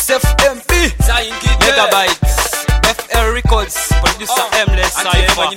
FMB Megabytes FL Records producer Mless Cypher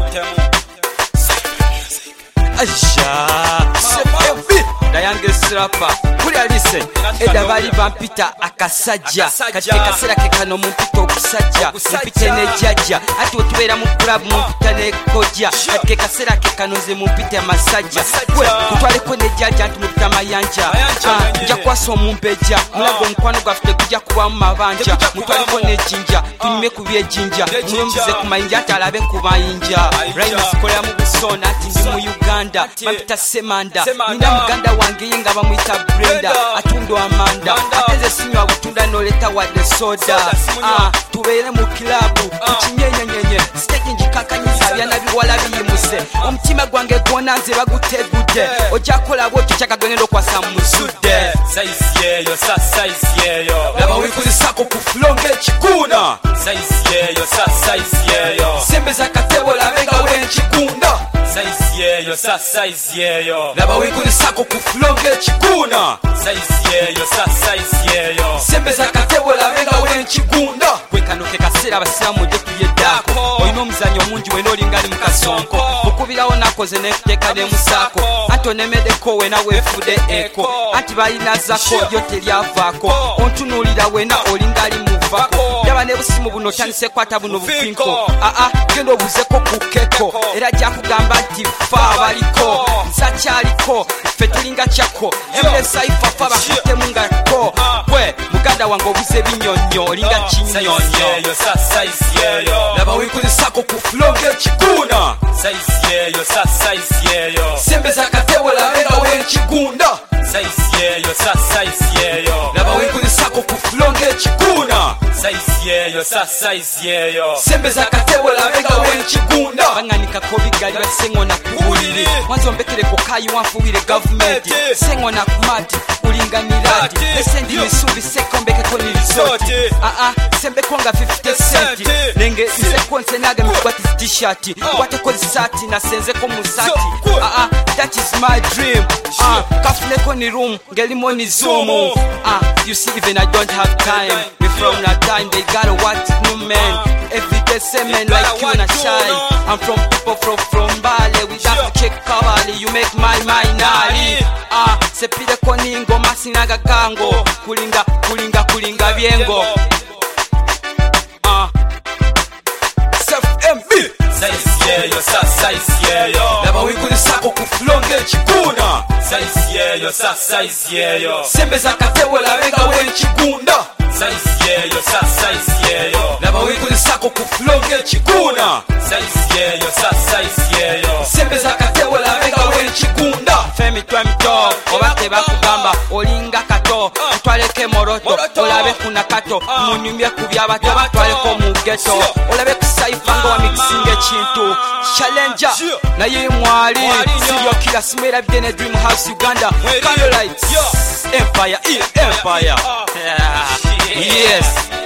Aja FMB the youngest rapper Kulia listen Eda bali bampita akasajja Kati kasera kekano mumpita okusajja Mumpita ne jajja Ati otubera mu club mumpita ne koja Kati kasera kekano ze mumpita masajja Kwe kutwaleko ne jajja Anti mumpita mayanja Nja kwaso mumpeja Mulago mkwano gafite kujja kuba mu mabanja Mutwaliko ne jinja Tunyume kubye jinja Muyombize kumayinja Ati alabe kubayinja Rhymes kolera mu busona Ati ndi mu Uganda Bampita Semanda Nina muganda wange yenga bamwita Brenda Atundo Amanda Ateze sinywa butunda noleta wadde soda Tubeere mu kilabu Tukinyenyenyenye Stage njikakanyiza byana biwala biyimuse Omutima gwange gwona nze bagutegudde Ojakola bwotyo kyakagenda okwasa muzudde Size yeyo, size yeyo Laba wikulisako ku flow ng'ekikuna Size yeyo, size yeyo Sembeza katebo labenga w'ekikunda Size yeyo, size yeyo Laba wikulisako ku flow ng'ekikuna Size yeyo, size yeyo Sembeza katebo labenga w'ekigunda Kwekanuke kaseera abasiramu ojje tuyeddako Olina omuzanyo mungi wena olingali mu kasonko Okubirawo nakoze n'ekuteeka n'emusaako Anti onemedeko wena weefude eko Anti balinazako lyo teryavaako Ontunuulira wena olingali muvako Yaba ne busimu buno otandise kwata buno bupinko Genda obuzeko ku keko Era gyakugamba nti fa abaliko Nsakyaliko ffe tulinga kyako Mless Cypher fa bakutemu nga ko Bwe muganda wange obuze binyonyo olinga kinyonyo Size yeyo Laba wikulisako ku flow ng'ekikuna Size yeyo, size yeyo Sembeza katebo labenga w'ekigunda Size yeyo, size yeyo Laba wikulisako ku flow ng'ekikuna Size yeyo, size yeyo Sembeza katebo labenga w'ekigunda Banganikako bigalira sengona ku buliri Mwanzo ombekereko kayi wanfuwire gavumenti Sengona ku mati ulinganiradi Esendi misubi seko mbekeko ni resoti Sembeko nga 50 centi Nenge nseko nsenage mikukwati t-shirt Kwateko zisati na senzeko musati That is my dream Kafuneko ni room ngelimo ni zoom You see even I don't have time We from that time they gotta watch new men Everyday same men like you and I shy I'm from people from Bali We got to check Kawali You make my mind nali Sepide koningo masinaga kango Kulinga viengo FMB Size yeyo, size yeyo Laba wikulisako ku flow ng'ekikuna Size yeyo, size yeyo Sembeza katebo labenga w'ekigunda Size yeyo, size yeyo Laba wikulisako ku flow ng'ekikuna Size yeyo, size yeyo Sembeza katebo labenga w'ekigunda Femi twemito oba tebakugamba olinga kato Tutwaleko moroto olabe kuna kato Munyumye ku by'abato tutwaleko mu ghetto Olabe ku Cypher nga wamixinga ekintu Challenger naye mwali Serial killer Smera bidene Dream House Uganda Candlelight Empire Empire Yes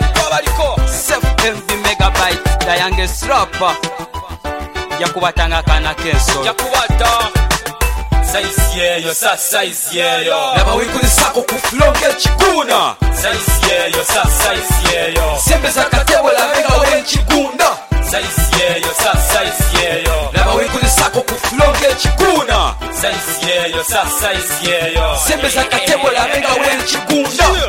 FMB Megabytes the youngest rapper Yakubatanga kana kenso Yakubata Size yeyo, size yeyo Laba wikulisako ku flow ng'ekikuna Size yeyo, size yeyo Sembeza katebo labenga w'ekigunda Size yeyo, size yeyo Laba wikulisako ku flow ng'ekikuna Size yeyo, size yeyo Sembeza katebo labenga w'ekigunda